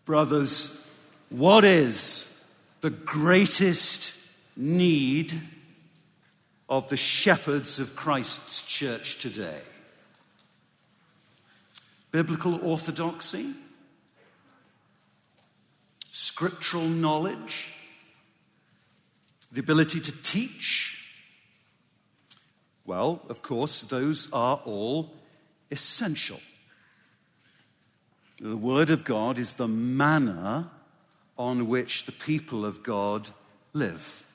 Brothers, what is the greatest need of the shepherds of Christ's church today? Biblical orthodoxy? Scriptural knowledge? The ability to teach? Well, of course, those are all essential. The Word of God is the manner on which the people of God live.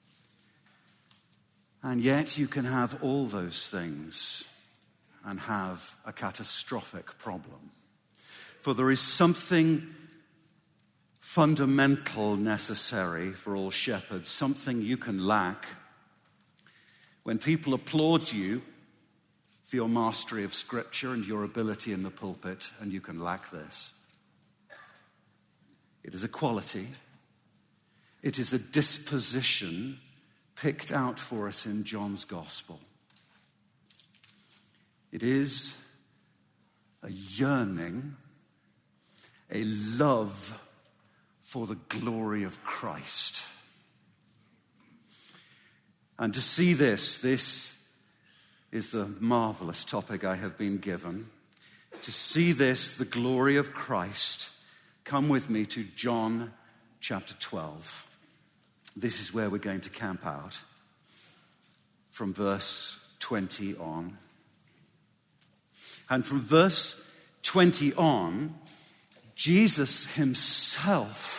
And yet you can have all those things and have a catastrophic problem. For there is something fundamental necessary for all shepherds, something you can lack. When people applaud you for your mastery of Scripture and your ability in the pulpit, and you can lack this. It is a quality. It is a disposition picked out for us in John's Gospel. It is a yearning, a love for the glory of Christ. And to see this is the marvelous topic I have been given. To see this, the glory of Christ, come with me to John chapter 12. This is where we're going to camp out from verse 20 on. And from verse 20 on, Jesus himself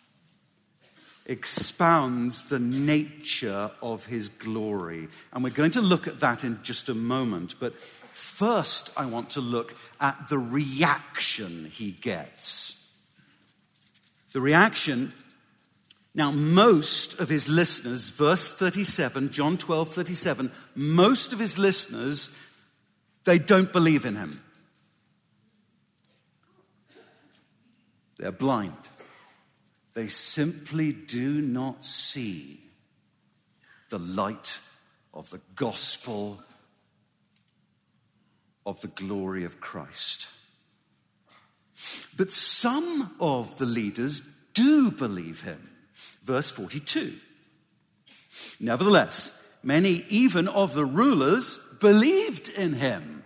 expounds the nature of his glory. And we're going to look at that in just a moment. But first, I want to look at the reaction he gets. The reaction. Now, most of his listeners, verse 37, John 12:37, most of his listeners, they don't believe in him. They're blind. They simply do not see the light of the gospel of the glory of Christ. But some of the leaders do believe him. Verse 42. Nevertheless, many even of the rulers believed in him.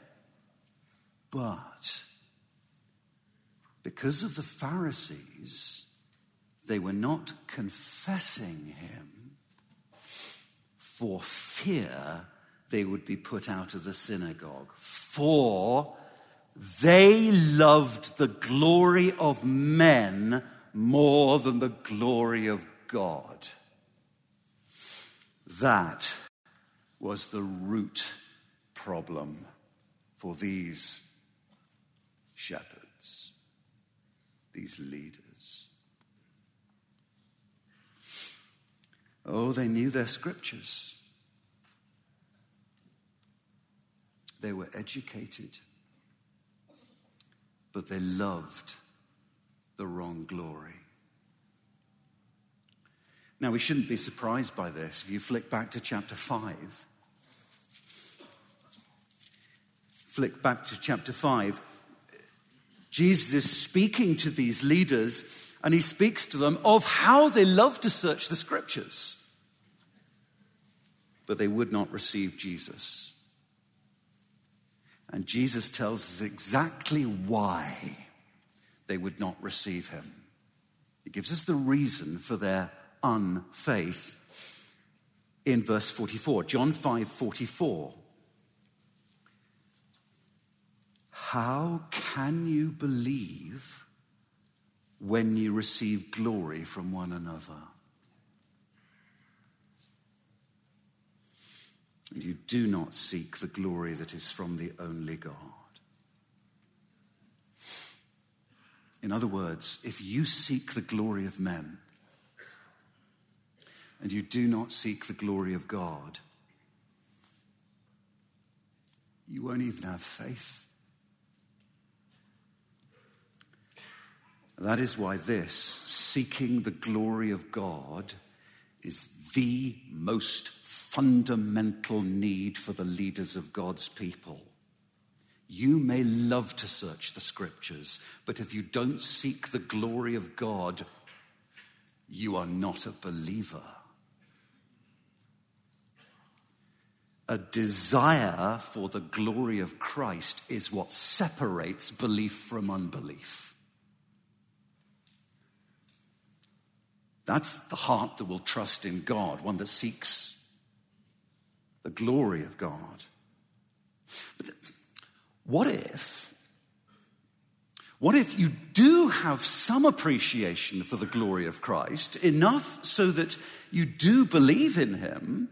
But because of the Pharisees, they were not confessing him for fear they would be put out of the synagogue. For they loved the glory of men more than the glory of God. That was the root problem for these shepherds, these leaders. Oh, they knew their scriptures. They were educated, but they loved the wrong glory. Now, we shouldn't be surprised by this. If you flick back to chapter 5, Jesus is speaking to these leaders, and he speaks to them of how they love to search the scriptures. But they would not receive Jesus. And Jesus tells us exactly why they would not receive him. He gives us the reason for their unfaith in verse 44. John 5:44. How can you believe when you receive glory from one another? And you do not seek the glory that is from the only God. In other words, if you seek the glory of men and you do not seek the glory of God, you won't even have faith. That is why this, seeking the glory of God, is the most fundamental need for the leaders of God's people. You may love to search the scriptures, but if you don't seek the glory of God, you are not a believer. A desire for the glory of Christ is what separates belief from unbelief. That's the heart that will trust in God, one that seeks the glory of God. But what if you do have some appreciation for the glory of Christ, enough so that you do believe in him?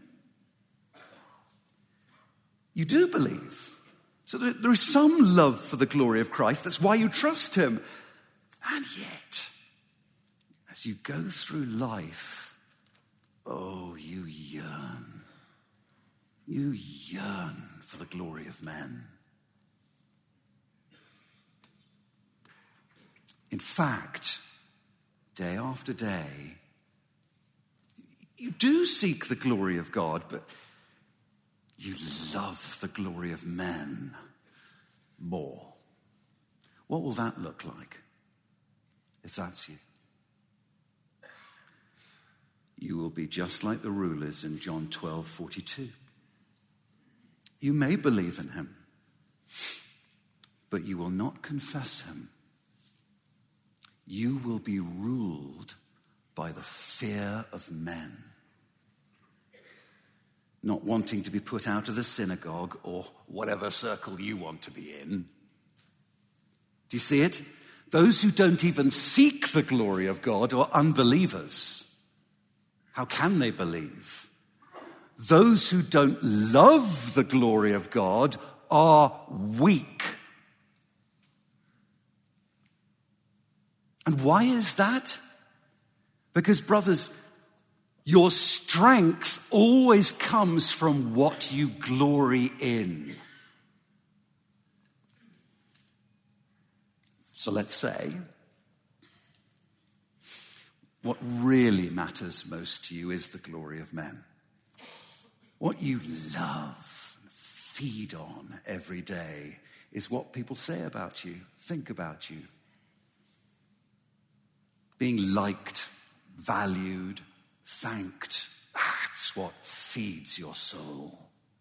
You do believe. So there is some love for the glory of Christ. That's why you trust him. And yet, as you go through life, you yearn. You yearn for the glory of men. In fact, day after day, you do seek the glory of God, but you love the glory of men more. What will that look like if that's you? You will be just like the rulers in John 12:42. You may believe in him, but you will not confess him. You will be ruled by the fear of men, not wanting to be put out of the synagogue or whatever circle you want to be in. Do you see it? Those who don't even seek the glory of God are unbelievers. How can they believe? Those who don't love the glory of God are weak. And why is that? Because, brothers, your strength always comes from what you glory in. So let's say what really matters most to you is the glory of men. What you love and feed on every day is what people say about you, think about you. Being liked, valued, thanked, that's what feeds your soul.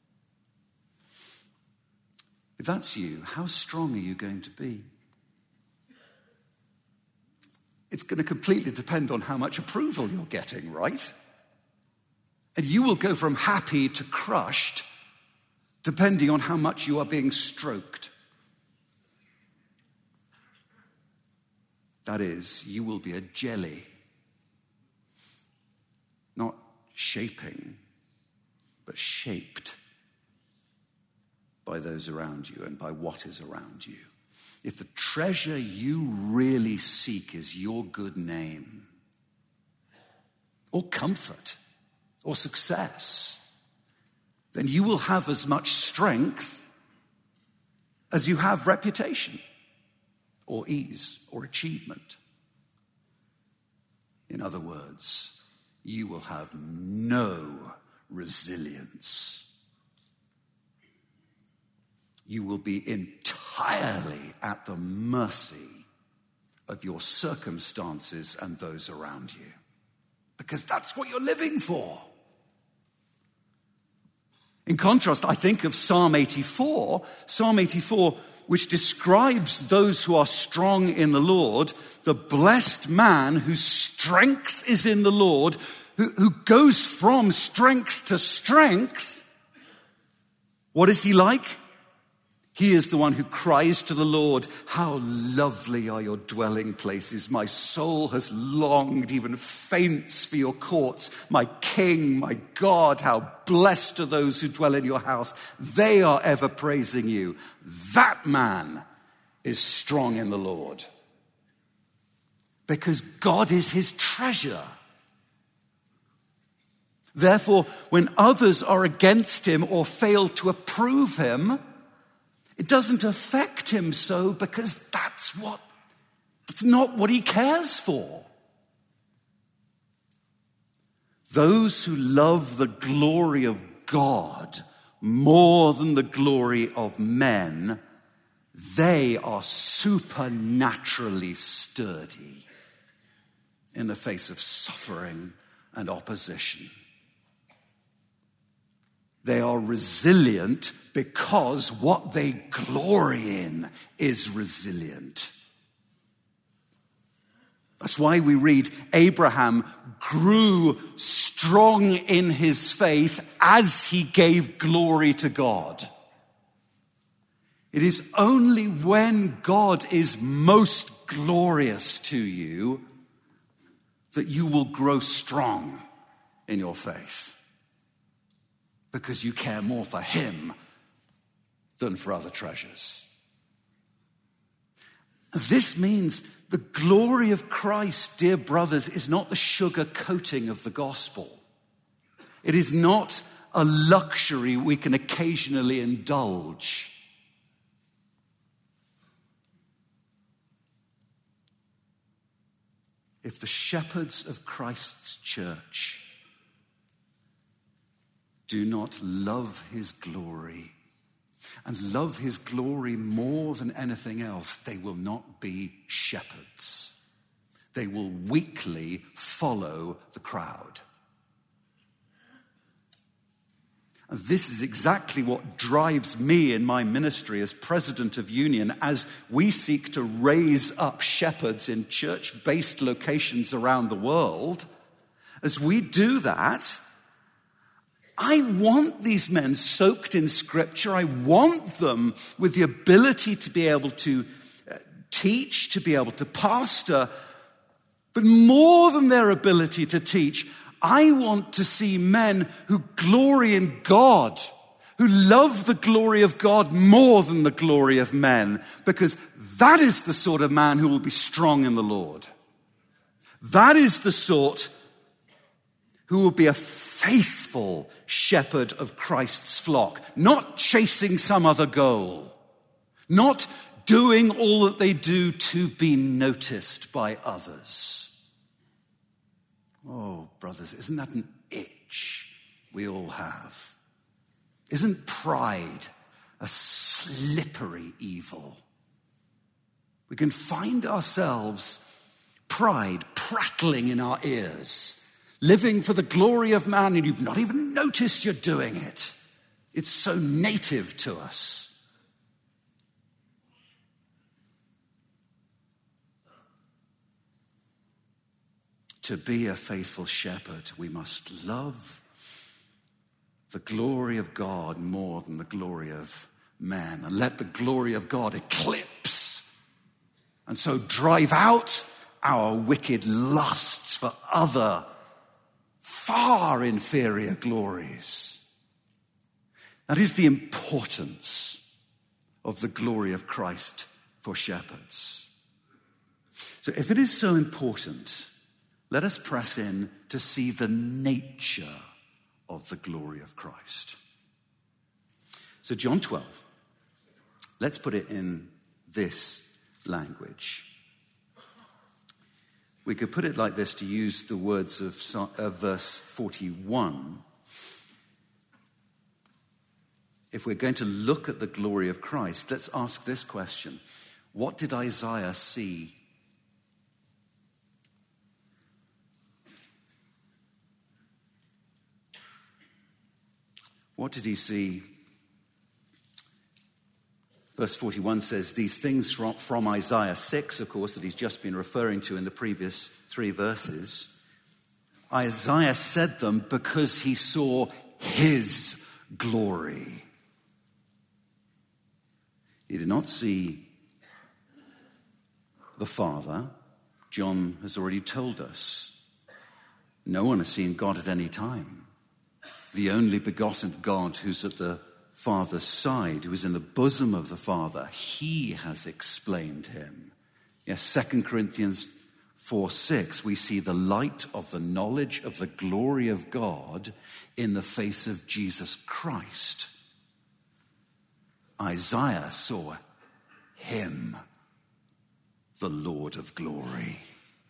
If that's you, how strong are you going to be? It's going to completely depend on how much approval you're getting, right? And you will go from happy to crushed, depending on how much you are being stroked. That is, you will be a jelly, not shaping, but shaped by those around you and by what is around you. If the treasure you really seek is your good name, or comfort, or success, then you will have as much strength as you have reputation, or ease, or achievement. In other words, you will have no resilience. You will be entirely at the mercy of your circumstances and those around you, because that's what you're living for. In contrast, I think of Psalm 84, which describes those who are strong in the Lord, the blessed man whose strength is in the Lord, who goes from strength to strength. What is he like? He is the one who cries to the Lord, "How lovely are your dwelling places. My soul has longed, even faints for your courts. My King, my God, how blessed are those who dwell in your house. They are ever praising you." That man is strong in the Lord, because God is his treasure. Therefore, when others are against him or fail to approve him, it doesn't affect him so, because that's not what he cares for. Those who love the glory of God more than the glory of men they are supernaturally sturdy in the face of suffering and opposition. They are resilient because what they glory in is resilient. That's why we read Abraham grew strong in his faith as he gave glory to God. It is only when God is most glorious to you that you will grow strong in your faith, because you care more for him than for other treasures. This means the glory of Christ, dear brothers, is not the sugar coating of the gospel. It is not a luxury we can occasionally indulge. If the shepherds of Christ's church do not love his glory and love his glory more than anything else, they will not be shepherds. They will weakly follow the crowd. And this is exactly what drives me in my ministry as president of Union, as we seek to raise up shepherds in church-based locations around the world. As we do that, I want these men soaked in Scripture. I want them with the ability to be able to teach, to be able to pastor. But more than their ability to teach, I want to see men who glory in God, who love the glory of God more than the glory of men, because that is the sort of man who will be strong in the Lord. That is the sort who will be a faithful shepherd of Christ's flock, not chasing some other goal, not doing all that they do to be noticed by others. Oh, brothers, isn't that an itch we all have? Isn't pride a slippery evil? We can find ourselves, pride prattling in our ears, living for the glory of man, and you've not even noticed you're doing it. It's so native to us. To be a faithful shepherd, we must love the glory of God more than the glory of man, and let the glory of God eclipse, and so drive out our wicked lusts for other far inferior glories. That is the importance of the glory of Christ for shepherds. So if it is so important, let us press in to see the nature of the glory of Christ. So John 12, let's put it in this language. We could put it like this, to use the words of verse 41. If we're going to look at the glory of Christ, let's ask this question. What did Isaiah see? What did he see? Verse 41 says these things from Isaiah 6, of course, that he's just been referring to in the previous 3 verses. Isaiah said them because he saw his glory. He did not see the Father. John has already told us. No one has seen God at any time. The only begotten God who's at the Father's side, who is in the bosom of the Father, he has explained him. Yes, 2 Corinthians 4:6, we see the light of the knowledge of the glory of God in the face of Jesus Christ. Isaiah saw him, the Lord of glory.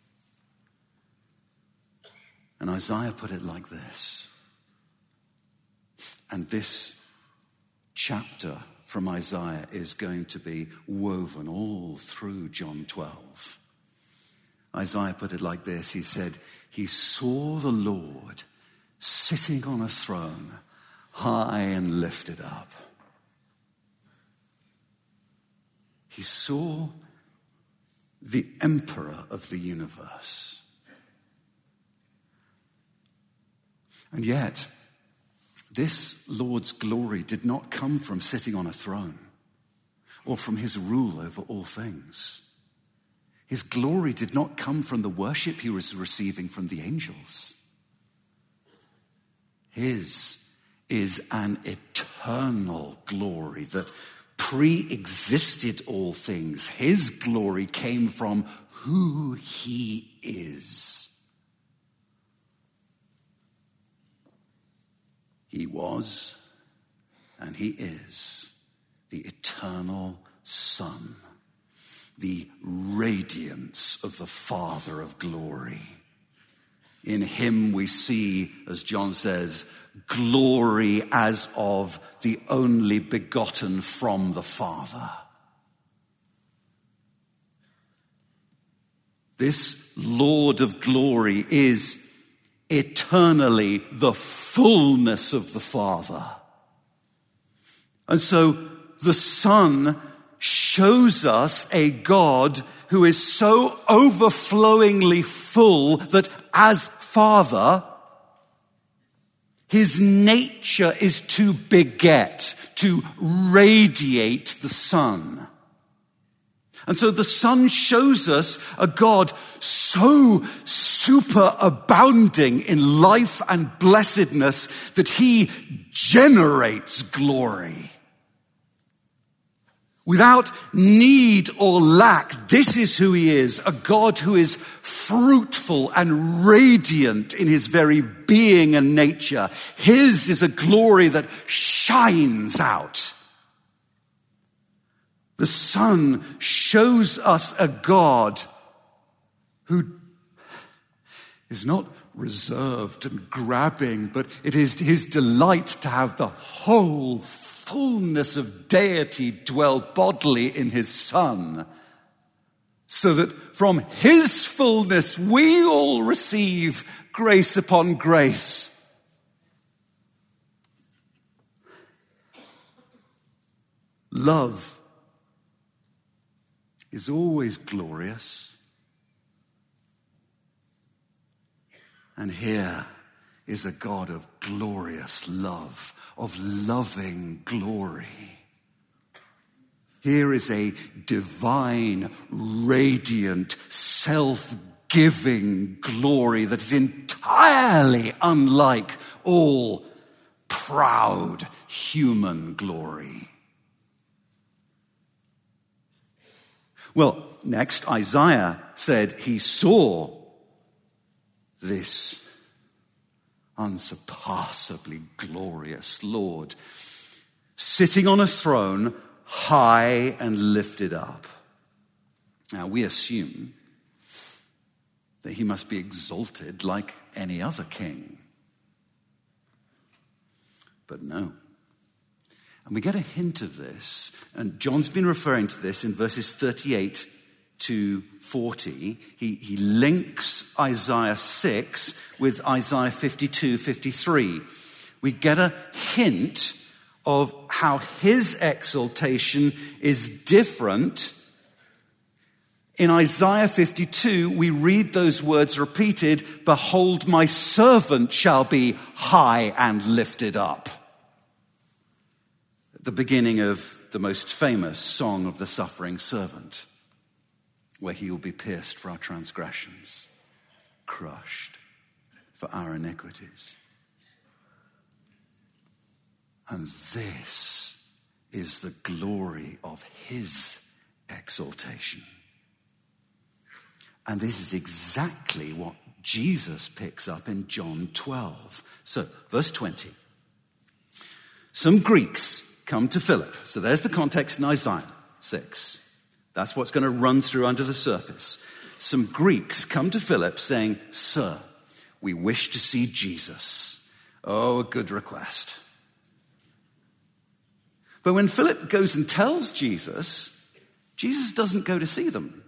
And Isaiah put it like this. And this chapter from Isaiah is going to be woven all through John 12. Isaiah put it like this. He said, he saw the Lord sitting on a throne, high and lifted up. He saw the emperor of the universe. And yet, this Lord's glory did not come from sitting on a throne or from his rule over all things. His glory did not come from the worship he was receiving from the angels. His is an eternal glory that pre-existed all things. His glory came from who he is. He was and he is the eternal Son, the radiance of the Father of glory. In him we see, as John says, glory as of the only begotten from the Father. This Lord of glory is eternally the fullness of the Father. And so the Son shows us a God who is so overflowingly full that as Father, his nature is to beget, to radiate the Son. And so the Son shows us a God so superabounding in life and blessedness that he generates glory. Without need or lack, this is who he is, a God who is fruitful and radiant in his very being and nature. His is a glory that shines out. The Son shows us a God who is not reserved and grabbing, but it is his delight to have the whole fullness of deity dwell bodily in his Son, so that from his fullness we all receive grace upon grace. Love is always glorious. And here is a God of glorious love, of loving glory. Here is a divine, radiant, self-giving glory that is entirely unlike all proud human glory. Well, next, Isaiah said he saw this unsurpassably glorious Lord sitting on a throne, high and lifted up. Now, we assume that he must be exalted like any other king. But no. And we get a hint of this, and John's been referring to this in verses 38 to 40. He links Isaiah 6 with Isaiah 52, 53. We get a hint of how his exaltation is different. In Isaiah 52, we read those words repeated, "Behold, my servant shall be high and lifted up." The beginning of the most famous song of the suffering servant, where he will be pierced for our transgressions, crushed for our iniquities. And this is the glory of his exaltation. And this is exactly what Jesus picks up in John 12. So, verse 20. Some Greeks come to Philip. So there's the context in Isaiah 6. That's what's going to run through under the surface. Some Greeks come to Philip saying, "Sir, we wish to see Jesus." Oh, a good request. But when Philip goes and tells Jesus, Jesus doesn't go to see them.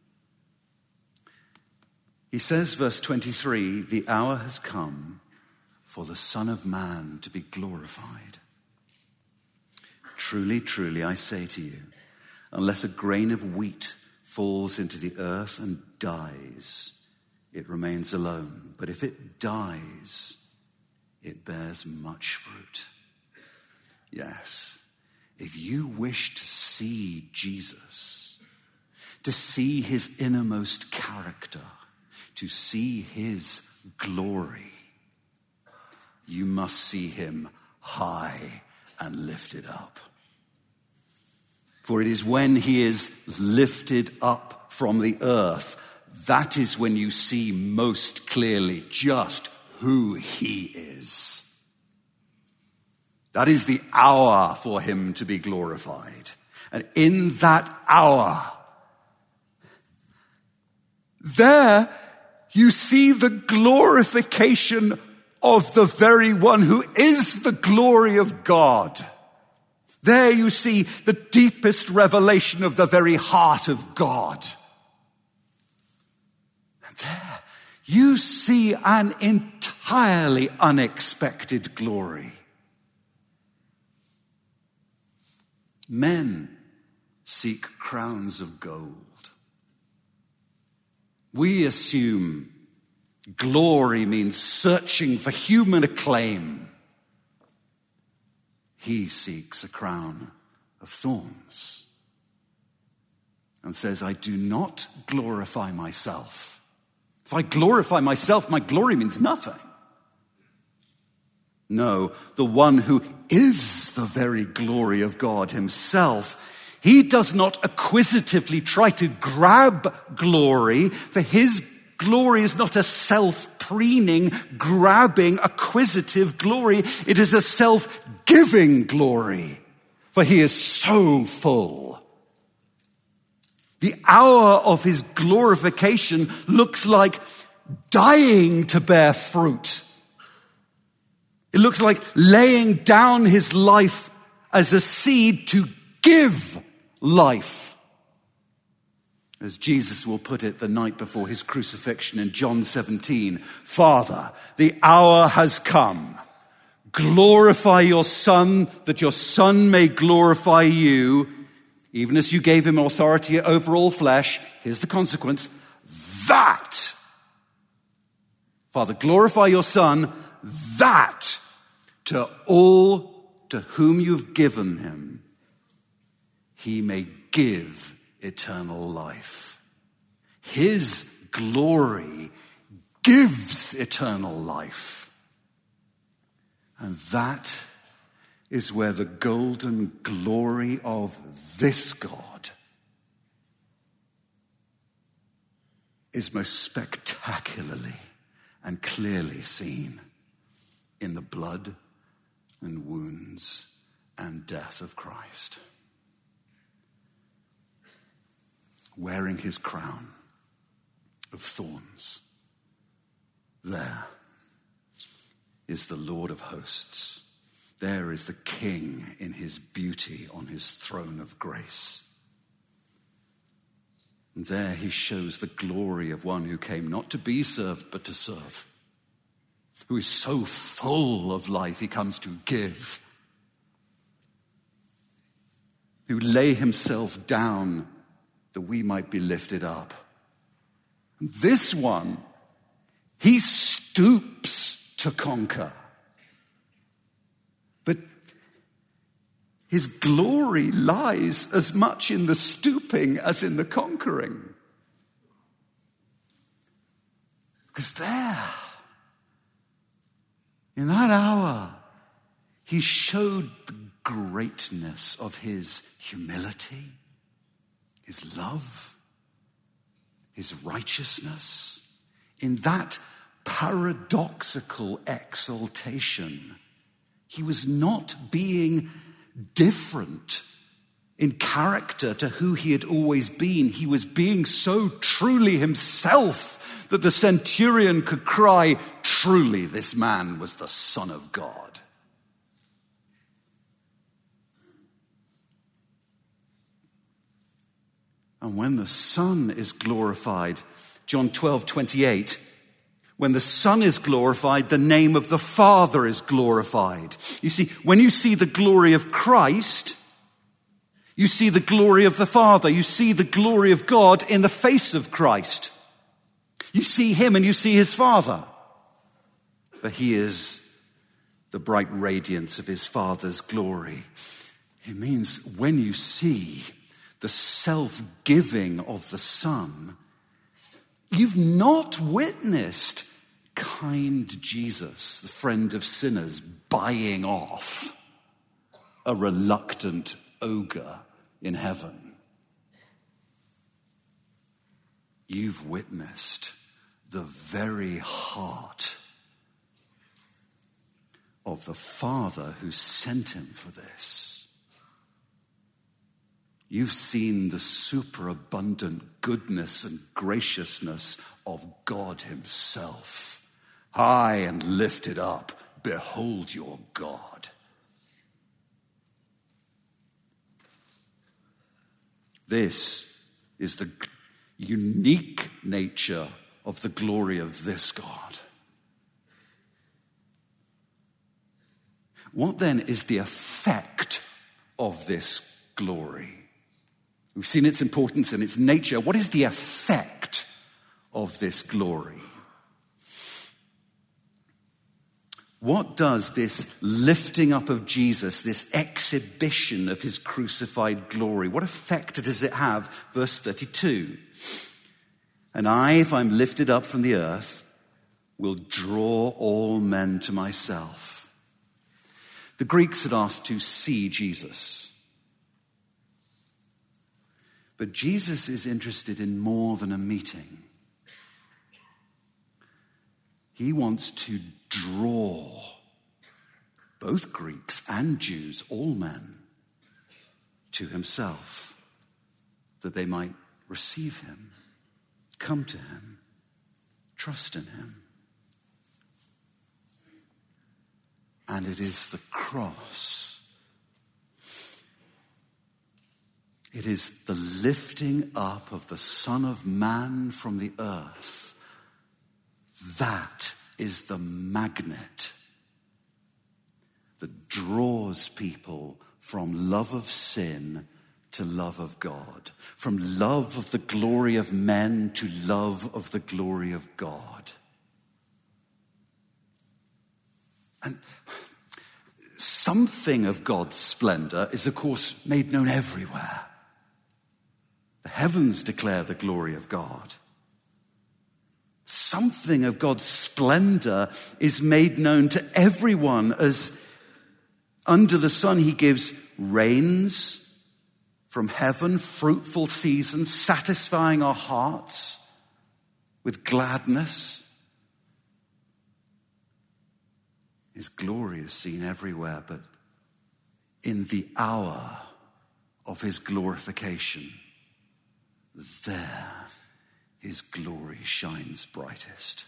He says, verse 23, the hour has come for the Son of Man to be glorified. Truly, truly, I say to you, unless a grain of wheat falls into the earth and dies, it remains alone. But if it dies, it bears much fruit. Yes, if you wish to see Jesus, to see his innermost character, to see his glory, you must see him high and lifted up. For it is when he is lifted up from the earth, that is when you see most clearly just who he is. That is the hour for him to be glorified. And in that hour, there you see the glorification of the very one who is the glory of God. There you see the deepest revelation of the very heart of God. And there you see an entirely unexpected glory. Men seek crowns of gold. We assume glory means searching for human acclaim. He seeks a crown of thorns and says, I do not glorify myself. If I glorify myself, my glory means nothing. No, the one who is the very glory of God himself, he does not acquisitively try to grab glory, for his glory is not a self-preening, grabbing, acquisitive glory. It is a self-giving glory, for he is so full. The hour of his glorification looks like dying to bear fruit. It looks like laying down his life as a seed to give life. As Jesus will put it the night before his crucifixion in John 17, Father, the hour has come. Glorify your Son, that your Son may glorify you, even as you gave him authority over all flesh. Here's the consequence. That, Father, glorify your Son, that to all to whom you've given him, he may give eternal life. His glory gives eternal life. And that is where the golden glory of this God is most spectacularly and clearly seen in the blood and wounds and death of Christ. Wearing his crown of thorns, there is the Lord of hosts. There is the King in his beauty on his throne of grace. And there he shows the glory of one who came not to be served, but to serve. Who is so full of life, he comes to give. Who lay himself down that we might be lifted up. And this one, he stoops to conquer. But his glory lies as much in the stooping as in the conquering. Because there, in that hour, he showed the greatness of his humility, his love, his righteousness. In that paradoxical exaltation, he was not being different in character to who he had always been. He was being so truly himself that the centurion could cry, truly this man was the Son of God. And when the Son is glorified, John 12:28, when the Son is glorified, the name of the Father is glorified. You see, when you see the glory of Christ, you see the glory of the Father. You see the glory of God in the face of Christ. You see him and you see his Father. For he is the bright radiance of his Father's glory. It means when you see the self-giving of the Son, you've not witnessed kind Jesus, the friend of sinners, buying off a reluctant ogre in heaven. You've witnessed the very heart of the Father who sent him for this. You've seen the superabundant goodness and graciousness of God himself. High and lifted up, behold your God. This is the unique nature of the glory of this God. What then is the effect of this glory? We've seen its importance and its nature. What is the effect of this glory? What does this lifting up of Jesus, this exhibition of his crucified glory, what effect does it have? Verse 32. And I, if I'm lifted up from the earth, will draw all men to myself. The Greeks had asked to see Jesus. But Jesus is interested in more than a meeting. He wants to draw both Greeks and Jews, all men, to himself, that they might receive him, come to him, trust in him. And it is the cross. It is the lifting up of the Son of Man from the earth. That is the magnet that draws people from love of sin to love of God, from love of the glory of men to love of the glory of God. And something of God's splendor is, of course, made known everywhere. The heavens declare the glory of God. Something of God's splendor is made known to everyone as under the sun he gives rains from heaven, fruitful seasons, satisfying our hearts with gladness. His glory is seen everywhere, but in the hour of his glorification, there his glory shines brightest.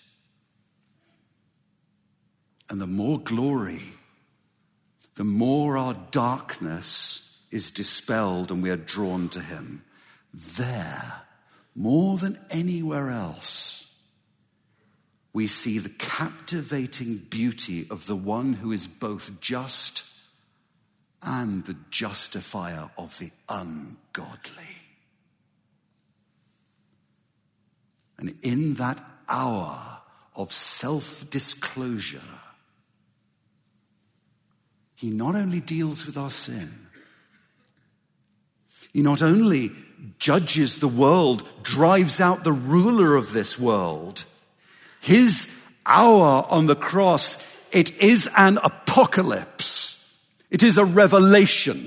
And the more glory, the more our darkness is dispelled and we are drawn to him. There, more than anywhere else, we see the captivating beauty of the one who is both just and the justifier of the ungodly. And in that hour of self-disclosure, he not only deals with our sin, he not only judges the world, drives out the ruler of this world. His hour on the cross, it is an apocalypse. It is a revelation.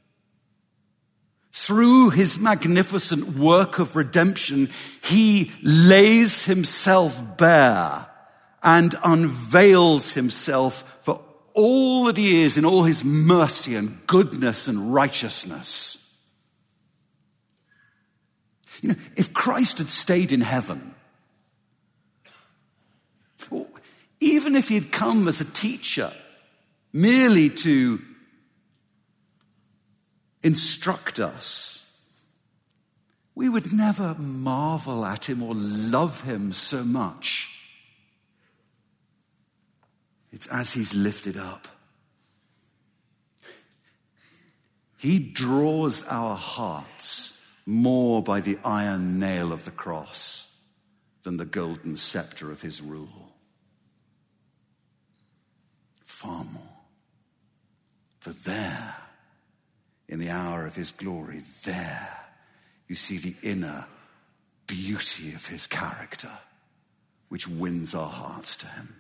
Through his magnificent work of redemption, he lays himself bare and unveils himself for all that he is in all his mercy and goodness and righteousness. You know, if Christ had stayed in heaven, or even if he had come as a teacher merely to instruct us, we would never marvel at him or love him so much. It's as he's lifted up. He draws our hearts more by the iron nail of the cross than the golden scepter of his rule. Far more. For there, in the hour of his glory, there you see the inner beauty of his character, which wins our hearts to him.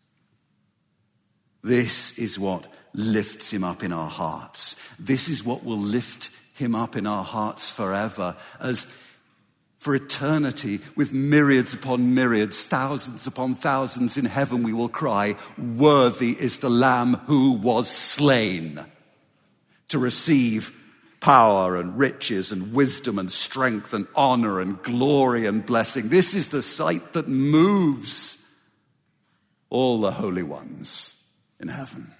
This is what lifts him up in our hearts. This is what will lift him up in our hearts forever, as for eternity, with myriads upon myriads, thousands upon thousands in heaven, we will cry, "Worthy is the Lamb who was slain to receive power and riches and wisdom and strength and honor and glory and blessing." This is the sight that moves all the holy ones in heaven.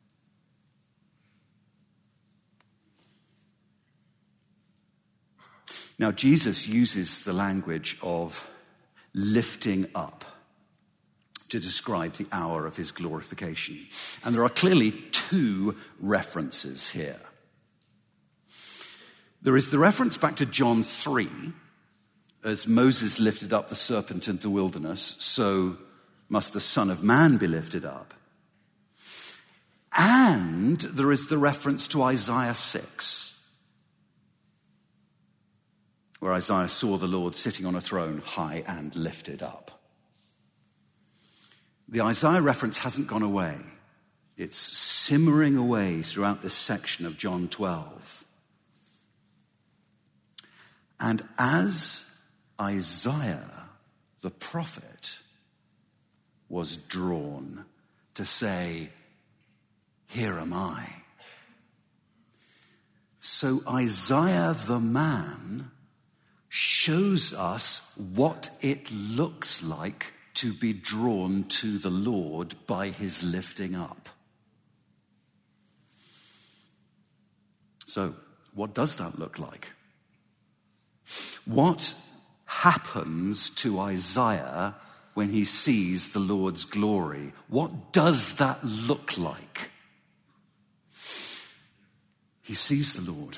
Now, Jesus uses the language of lifting up to describe the hour of his glorification. And there are clearly two references here. There is the reference back to John 3, as Moses lifted up the serpent in the wilderness, so must the Son of Man be lifted up. And there is the reference to Isaiah 6, where Isaiah saw the Lord sitting on a throne, high and lifted up. The Isaiah reference hasn't gone away. It's simmering away throughout this section of John 12. And as Isaiah, the prophet, was drawn to say, "Here am I," so Isaiah the man shows us what it looks like to be drawn to the Lord by his lifting up. So, what does that look like? What happens to Isaiah when he sees the Lord's glory? What does that look like? He sees the Lord.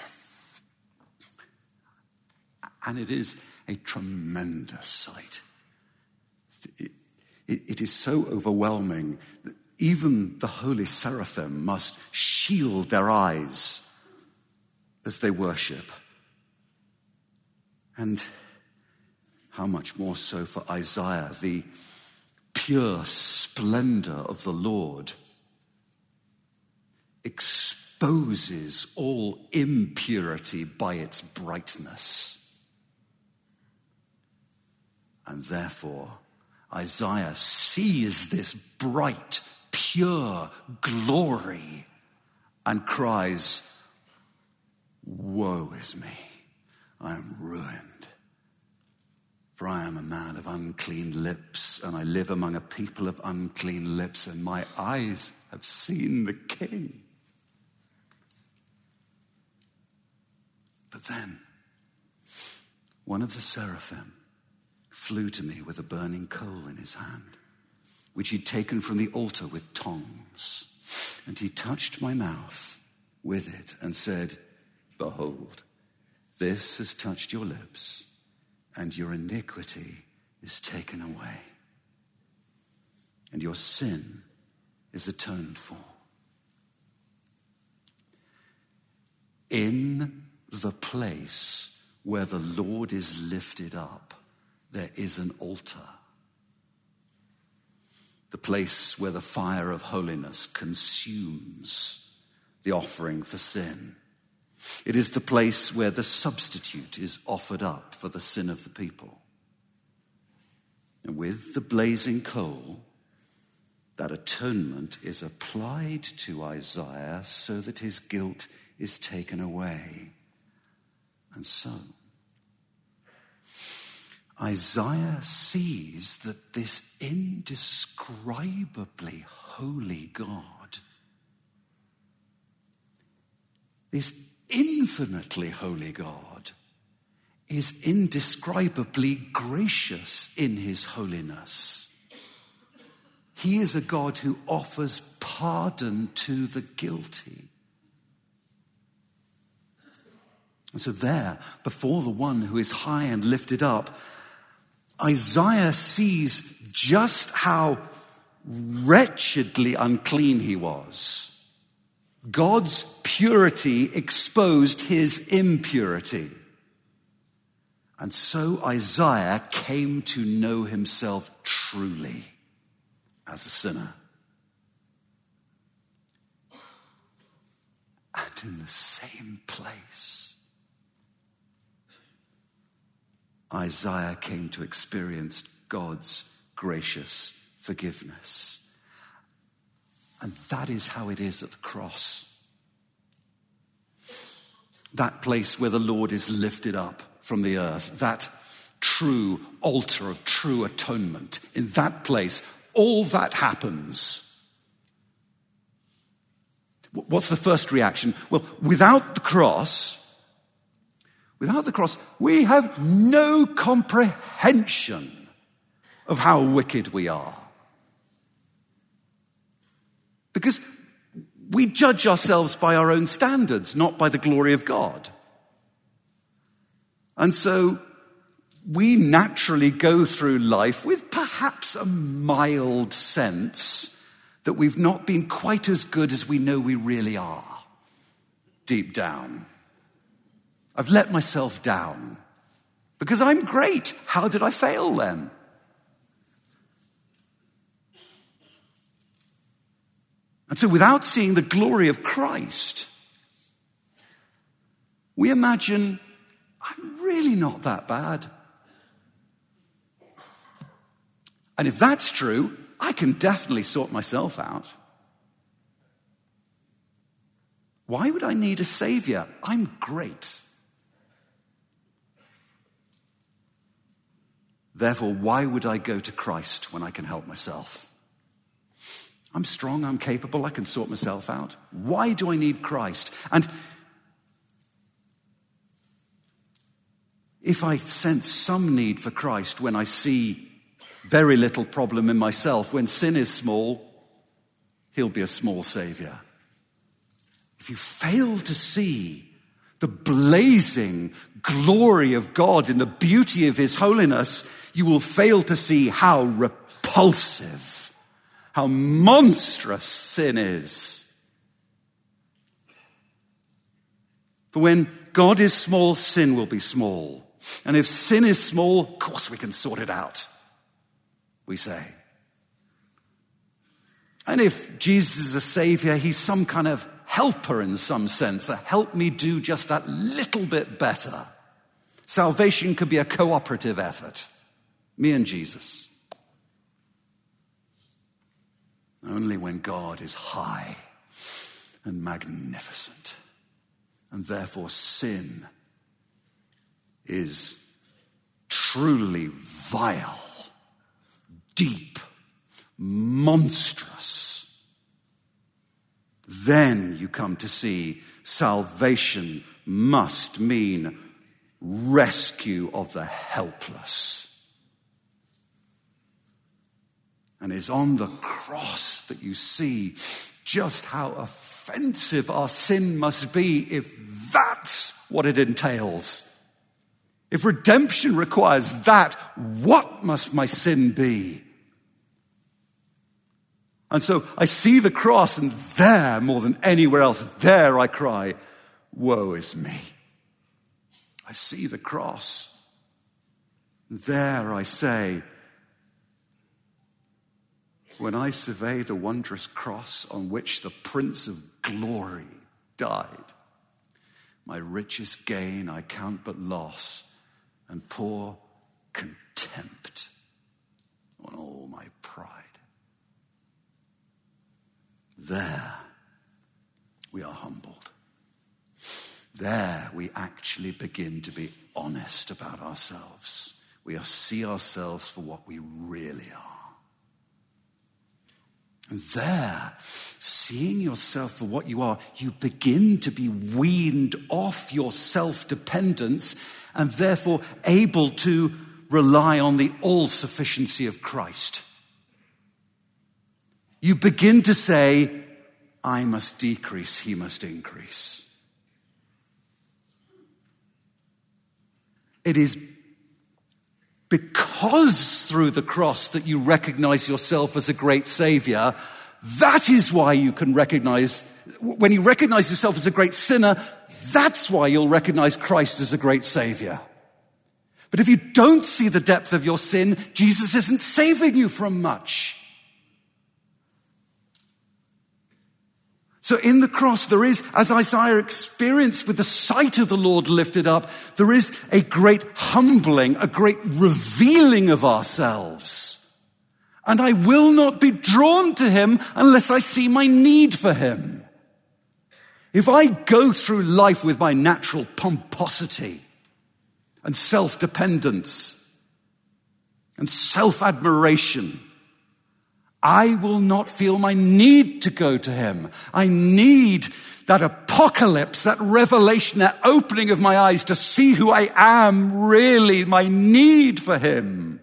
And it is a tremendous sight. It is so overwhelming that even the holy seraphim must shield their eyes as they worship. And how much more so for Isaiah, the pure splendor of the Lord exposes all impurity by its brightness. And therefore, Isaiah sees this bright, pure glory and cries, "Woe is me, I am ruined, for I am a man of unclean lips, and I live among a people of unclean lips, and my eyes have seen the King." But then, one of the seraphim flew to me with a burning coal in his hand, which he'd taken from the altar with tongs. And he touched my mouth with it and said, "Behold, this has touched your lips, and your iniquity is taken away, and your sin is atoned for." In the place where the Lord is lifted up, there is an altar. The place where the fire of holiness consumes the offering for sin. It is the place where the substitute is offered up for the sin of the people. And with the blazing coal, that atonement is applied to Isaiah so that his guilt is taken away. And so, Isaiah sees that this indescribably holy God, this infinitely holy God, is indescribably gracious in his holiness. He is a God who offers pardon to the guilty. And so there, before the one who is high and lifted up, Isaiah sees just how wretchedly unclean he was. God's purity exposed his impurity. And so Isaiah came to know himself truly as a sinner. And in the same place, Isaiah came to experience God's gracious forgiveness. And that is how it is at the cross. That place where the Lord is lifted up from the earth, that true altar of true atonement. In that place, all that happens. What's the first reaction? Well, without the cross, we have no comprehension of how wicked we are. Because we judge ourselves by our own standards, not by the glory of God. And so we naturally go through life with perhaps a mild sense that we've not been quite as good as we know we really are, deep down. I've let myself down because I'm great. How did I fail then? And so without seeing the glory of Christ, we imagine, I'm really not that bad. And if that's true, I can definitely sort myself out. Why would I need a savior? I'm great. Therefore, why would I go to Christ when I can help myself? I'm strong, I'm capable, I can sort myself out. Why do I need Christ? And if I sense some need for Christ when I see very little problem in myself, when sin is small, he'll be a small savior. If you fail to see the blazing glory of God in the beauty of his holiness, you will fail to see how repulsive, how monstrous sin is. For when God is small, sin will be small. And if sin is small, of course we can sort it out, we say. And if Jesus is a savior, he's some kind of helper in some sense, to help me do just that little bit better. Salvation could be a cooperative effort, me and Jesus. Only when God is high and magnificent, and therefore sin is truly vile, deep, monstrous, then you come to see salvation must mean rescue of the helpless. And it's on the cross that you see just how offensive our sin must be if that's what it entails. If redemption requires that, what must my sin be? And so I see the cross, and there, more than anywhere else, there I cry, woe is me. I see the cross. There I say, when I survey the wondrous cross on which the Prince of Glory died, my richest gain I count but loss, and pour contempt on all my pride. There we are humbled. There we actually begin to be honest about ourselves. We see ourselves for what we really are. And there, seeing yourself for what you are, you begin to be weaned off your self-dependence and therefore able to rely on the all-sufficiency of Christ. You begin to say, I must decrease, he must increase. It is because through the cross that you recognize yourself as a great Savior. That is why you can recognize, when you recognize yourself as a great sinner, that's why you'll recognize Christ as a great Savior. But if you don't see the depth of your sin, Jesus isn't saving you from much. So in the cross, there is, as Isaiah experienced with the sight of the Lord lifted up, there is a great humbling, a great revealing of ourselves. And I will not be drawn to him unless I see my need for him. If I go through life with my natural pomposity and self-dependence and self-admiration, I will not feel my need to go to him. I need that apocalypse, that revelation, that opening of my eyes to see who I am really, my need for him.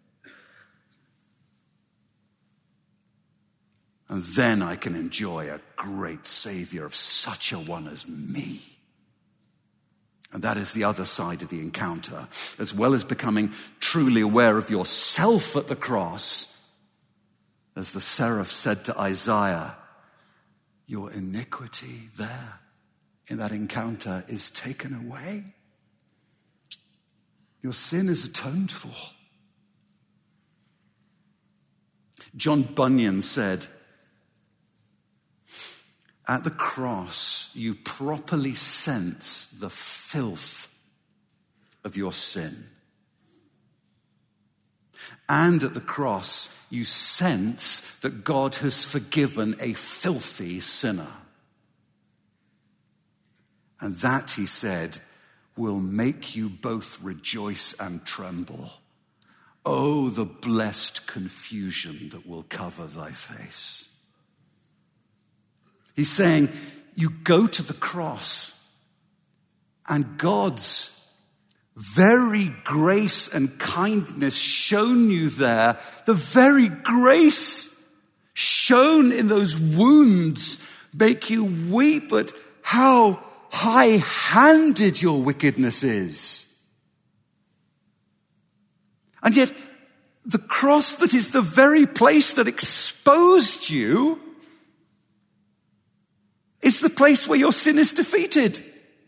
And then I can enjoy a great Savior of such a one as me. And that is the other side of the encounter. As well as becoming truly aware of yourself at the cross, as the seraph said to Isaiah, your iniquity there in that encounter is taken away. Your sin is atoned for. John Bunyan said, at the cross, you properly sense the filth of your sin. And at the cross, you sense that God has forgiven a filthy sinner. And that, he said, will make you both rejoice and tremble. Oh, the blessed confusion that will cover thy face. He's saying, you go to the cross, and God's very grace and kindness shown you there, the very grace shown in those wounds make you weep at how high-handed your wickedness is. And yet, the cross that is the very place that exposed you is the place where your sin is defeated.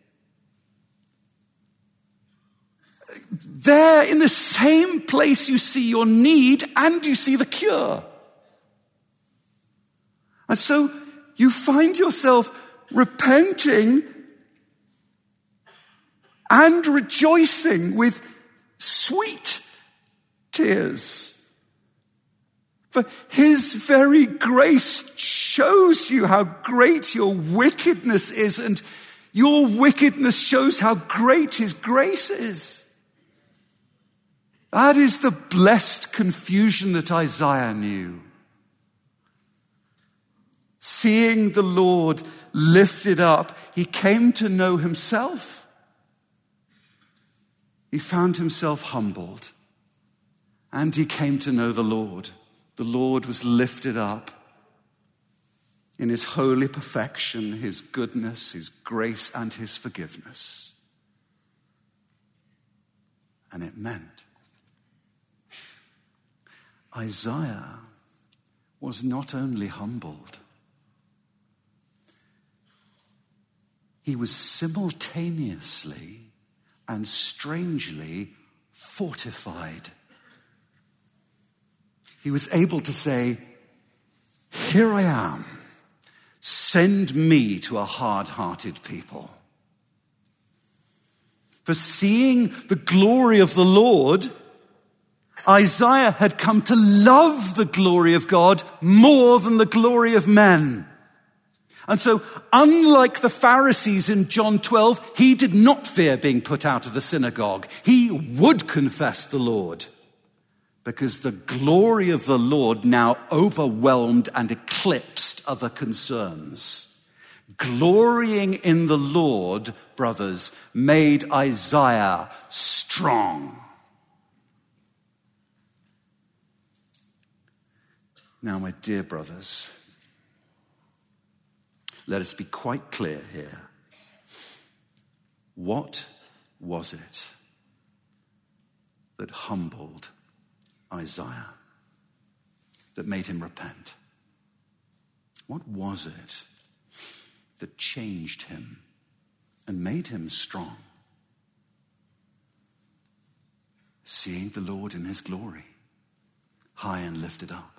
There, in the same place, you see your need and you see the cure. And so you find yourself repenting and rejoicing with sweet tears. For his very grace shows you how great your wickedness is, and your wickedness shows how great his grace is. That is the blessed confusion that Isaiah knew. Seeing the Lord lifted up, he came to know himself. He found himself humbled, and he came to know the Lord. The Lord was lifted up in his holy perfection, his goodness, his grace, and his forgiveness. And it meant Isaiah was not only humbled, he was simultaneously and strangely fortified. He was able to say, here I am, send me to a hard-hearted people. For seeing the glory of the Lord, Isaiah had come to love the glory of God more than the glory of men. And so, unlike the Pharisees in John 12, he did not fear being put out of the synagogue. He would confess the Lord. because the glory of the Lord now overwhelmed and eclipsed other concerns. Glorying in the Lord, brothers, made Isaiah strong. Now, my dear brothers, let us be quite clear here. What was it that humbled Isaiah, that made him repent? What was it that changed him and made him strong? Seeing the Lord in his glory, high and lifted up.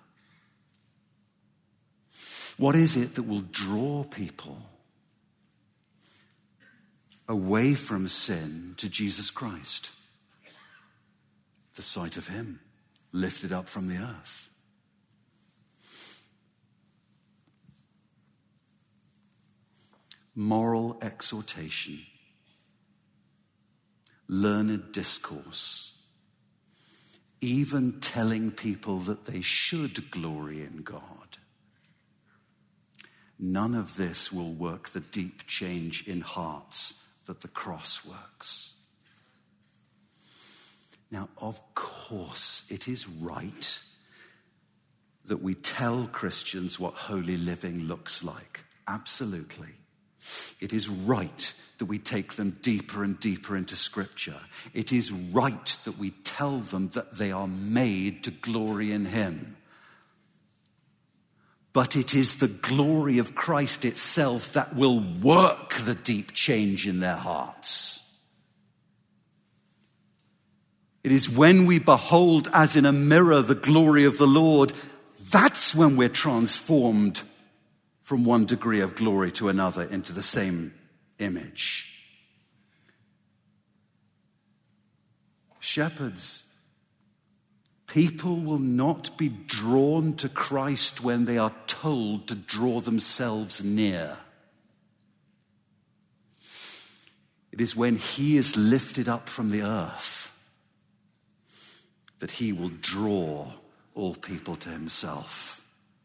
What is it that will draw people away from sin to Jesus Christ? The sight of him lifted up from the earth. Moral exhortation, learned discourse, even telling people that they should glory in God. None of this will work the deep change in hearts that the cross works. Now, of course, it is right that we tell Christians what holy living looks like. Absolutely. It is right that we take them deeper and deeper into Scripture. It is right that we tell them that they are made to glory in him. But it is the glory of Christ itself that will work the deep change in their hearts. It is when we behold as in a mirror the glory of the Lord, that's when we're transformed from one degree of glory to another into the same image. Shepherds, people will not be drawn to Christ when they are told to draw themselves near. It is when he is lifted up from the earth that he will draw all people to himself.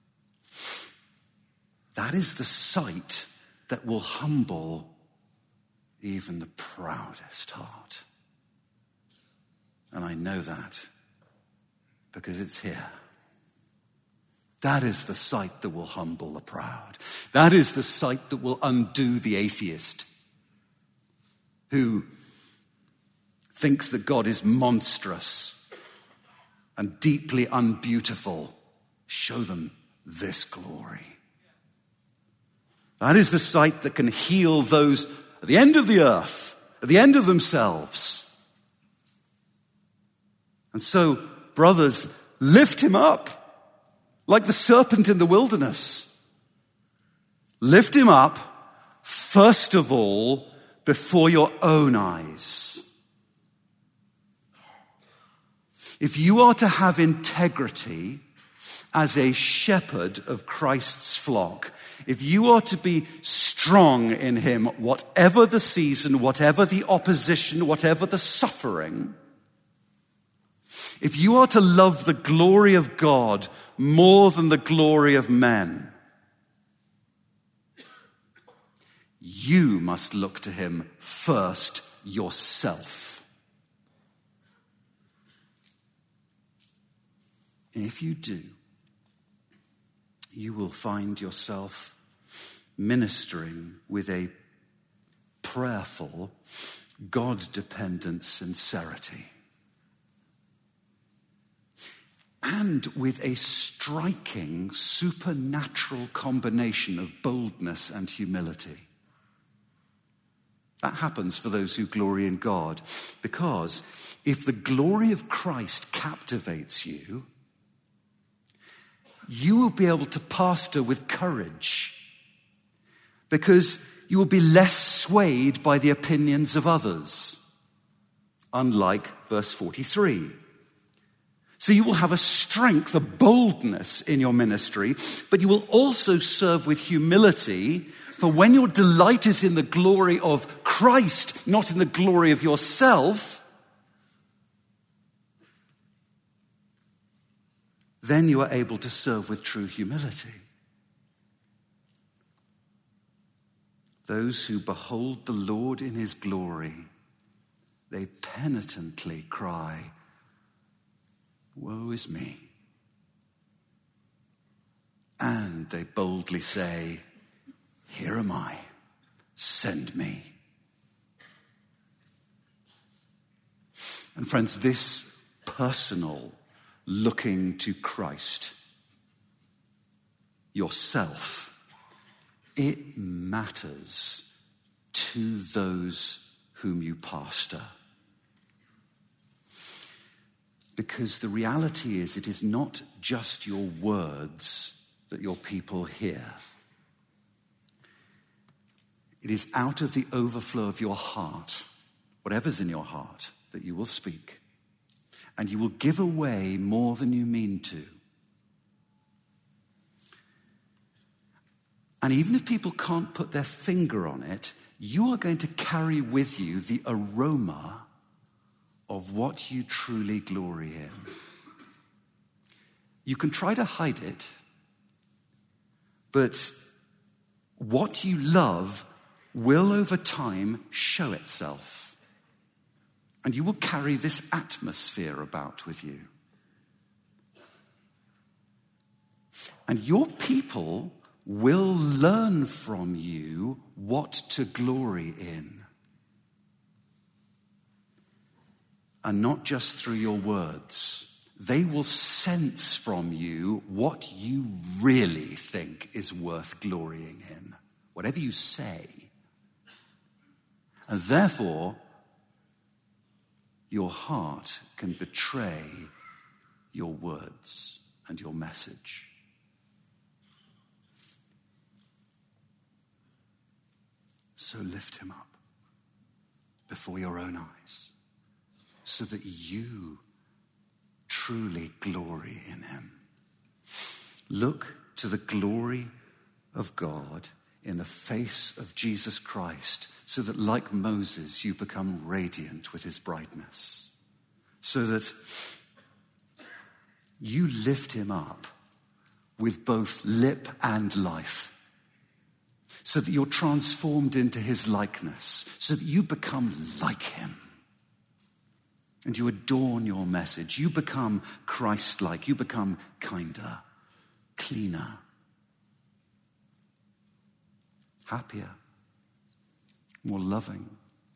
That is the sight that will humble even the proudest heart. And I know that because it's here. That is the sight that will humble the proud. That is the sight that will undo the atheist who thinks that God is monstrous and deeply unbeautiful. Show them this glory. That is the sight that can heal those at the end of the earth, at the end of themselves. And so, brothers, lift him up like the serpent in the wilderness. Lift him up, first of all, before your own eyes. If you are to have integrity as a shepherd of Christ's flock, if you are to be strong in him, whatever the season, whatever the opposition, whatever the suffering, if you are to love the glory of God more than the glory of men, you must look to him first yourself. And if you do, you will find yourself ministering with a prayerful, God-dependent sincerity. And with a striking supernatural combination of boldness and humility. That happens for those who glory in God, because if the glory of Christ captivates you, you will be able to pastor with courage, because you will be less swayed by the opinions of others, unlike verse 43. So you will have a strength, a boldness in your ministry, but you will also serve with humility, for when your delight is in the glory of Christ, not in the glory of yourself, then you are able to serve with true humility. Those who behold the Lord in his glory, they penitently cry, "Woe is me." And they boldly say, "Here am I, send me." And friends, this personal looking to Christ, yourself, it matters to those whom you pastor. Because the reality is, it is not just your words that your people hear. It is out of the overflow of your heart, whatever's in your heart, that you will speak. And you will give away more than you mean to. And even if people can't put their finger on it, you are going to carry with you the aroma of what you truly glory in. You can try to hide it, but what you love will over time show itself. And you will carry this atmosphere about with you. And your people will learn from you what to glory in. And not just through your words. They will sense from you what you really think is worth glorying in, whatever you say. And therefore, your heart can betray your words and your message. So lift him up before your own eyes so that you truly glory in him. Look to the glory of God in the face of Jesus Christ so that, like Moses, you become radiant with his brightness. So that you lift him up with both lip and life. So that you're transformed into his likeness, so that you become like him. And you adorn your message. You become Christ-like. You become kinder, cleaner, happier, more loving.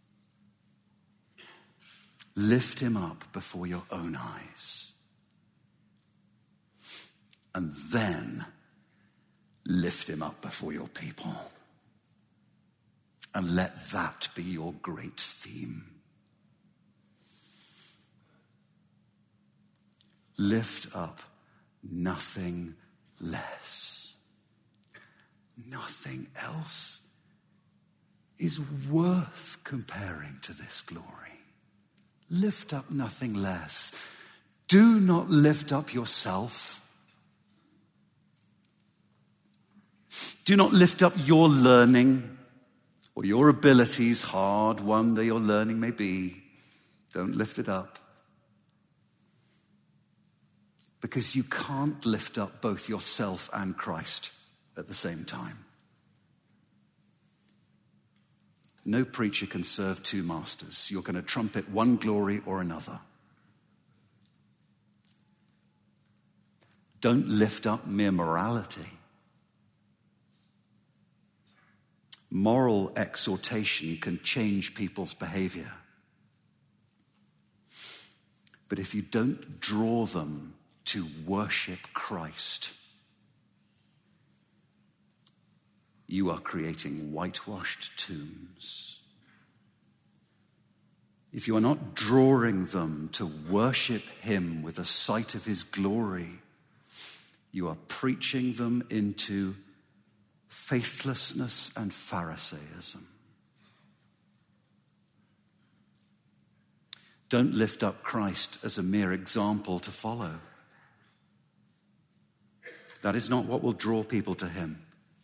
Lift him up before your own eyes. And then lift him up before your people. And let that be your great theme. Lift up nothing less. Nothing else is worth comparing to this glory. Lift up nothing less. Do not lift up yourself. Do not lift up your learning or your abilities, hard one that your learning may be. Don't lift it up. Because you can't lift up both yourself and Christ at the same time. No preacher can serve two masters. You're going to trumpet one glory or another. Don't lift up mere morality. Moral exhortation can change people's behavior. But if you don't draw them to worship Christ, you are creating whitewashed tombs. If you are not drawing them to worship him with a sight of his glory, you are preaching them into faithlessness and Pharisaism. Don't lift up Christ as a mere example to follow. That is not what will draw people to him.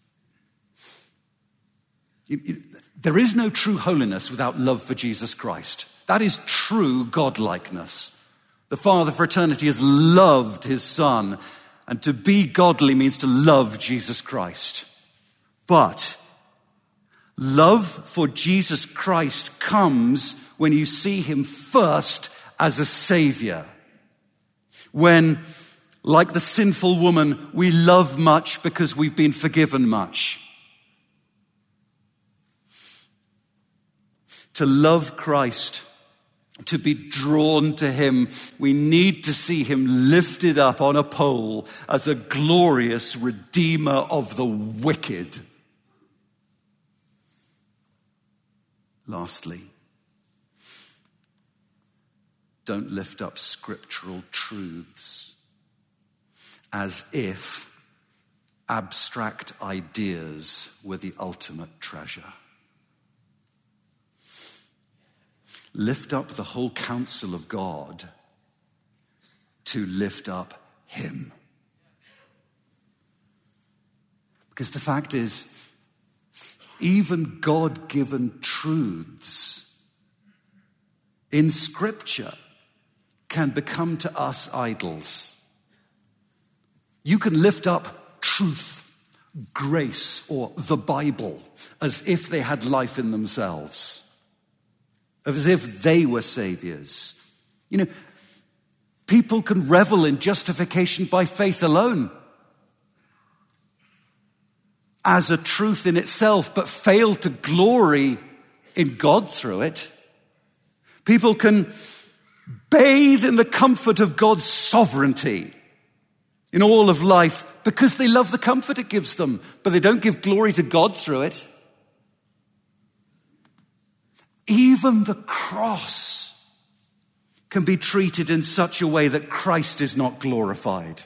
There is no true holiness without love for Jesus Christ. That is true godlikeness. The Father for eternity has loved his Son, and to be godly means to love Jesus Christ. But love for Jesus Christ comes when you see him first as a savior. When, like the sinful woman, we love much because we've been forgiven much. To love Christ, to be drawn to him, we need to see him lifted up on a pole as a glorious redeemer of the wicked. Lastly, don't lift up scriptural truths as if abstract ideas were the ultimate treasure. Lift up the whole counsel of God to lift up him. Because the fact is, even God-given truths in Scripture can become to us idols. You can lift up truth, grace, or the Bible as if they had life in themselves, as if they were saviors. You know, people can revel in justification by faith alone as a truth in itself, but fail to glory in God through it. People can bathe in the comfort of God's sovereignty in all of life because they love the comfort it gives them, but they don't give glory to God through it. Even the cross can be treated in such a way that Christ is not glorified.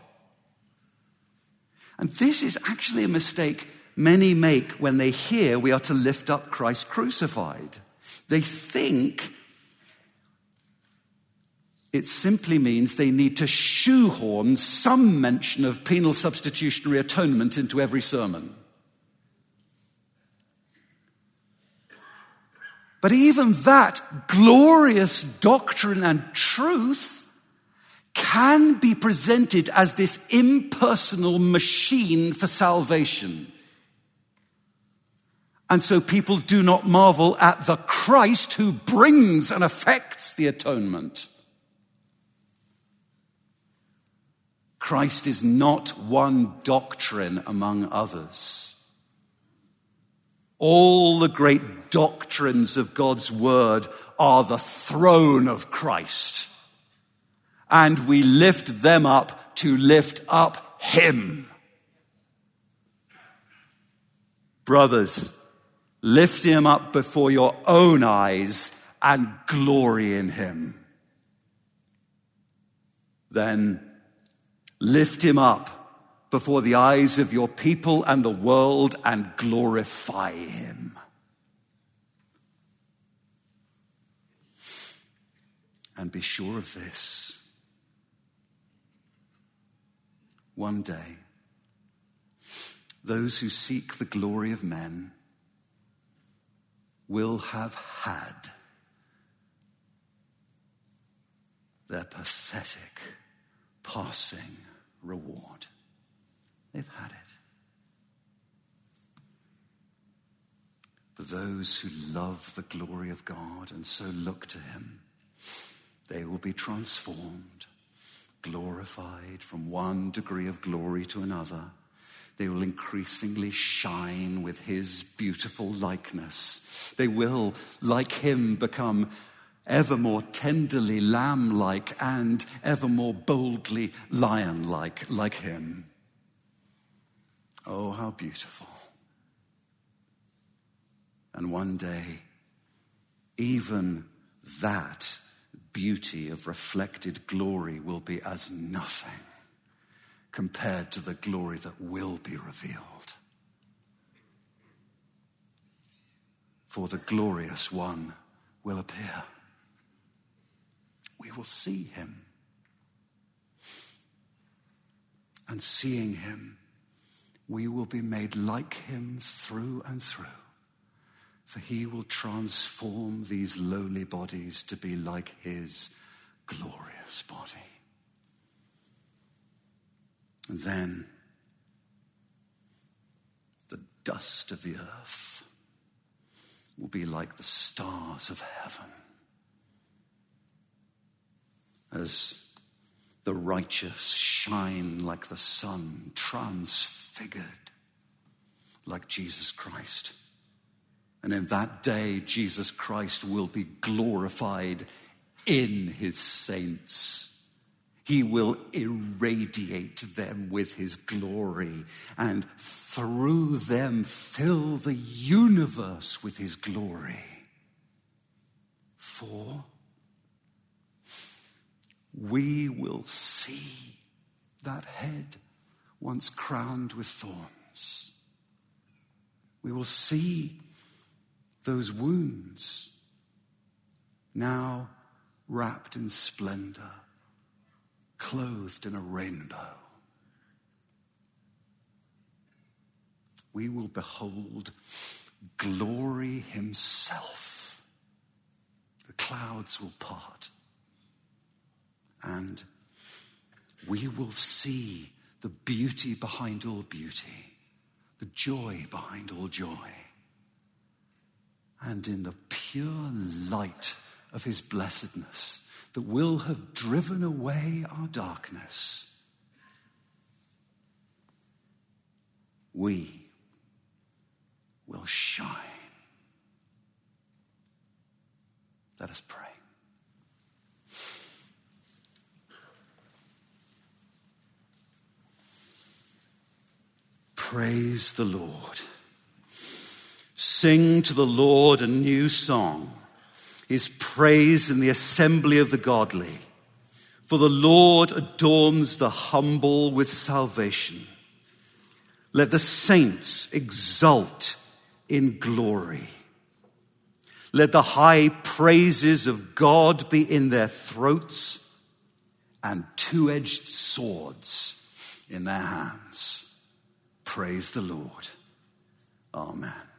And this is actually a mistake many make when they hear we are to lift up Christ crucified. They think it simply means they need to shoehorn some mention of penal substitutionary atonement into every sermon. But even that glorious doctrine and truth can be presented as this impersonal machine for salvation. And so people do not marvel at the Christ who brings and effects the atonement. Christ is not one doctrine among others. All the great doctrines of God's word are the throne of Christ. And we lift them up to lift up him. Brothers, lift him up before your own eyes and glory in him. Then lift him up before the eyes of your people and the world and glorify him. And be sure of this. One day, those who seek the glory of men will have had their pathetic passing reward. They've had it. But those who love the glory of God and so look to him, they will be transformed, glorified from one degree of glory to another. They will increasingly shine with his beautiful likeness. They will, like him, become ever more tenderly lamb-like and ever more boldly lion-like, like him. Oh, how beautiful. And one day, even that beauty of reflected glory will be as nothing compared to the glory that will be revealed. For the glorious one will appear. We will see him. And seeing him, we will be made like him through and through. For he will transform these lowly bodies to be like his glorious body. And then the dust of the earth will be like the stars of heaven as the righteous shine like the sun, transfigured like Jesus Christ. And in that day, Jesus Christ will be glorified in his saints. He will irradiate them with his glory and through them fill the universe with his glory. For we will see that head once crowned with thorns. We will see those wounds now wrapped in splendor, clothed in a rainbow. We will behold glory himself. The clouds will part, and we will see the beauty behind all beauty, the joy behind all joy. And in the pure light of his blessedness that will have driven away our darkness, we will shine. Let us pray. Praise the Lord. Sing to the Lord a new song, his praise in the assembly of the godly. For the Lord adorns the humble with salvation. Let the saints exult in glory. Let the high praises of God be in their throats and two-edged swords in their hands. Praise the Lord. Amen.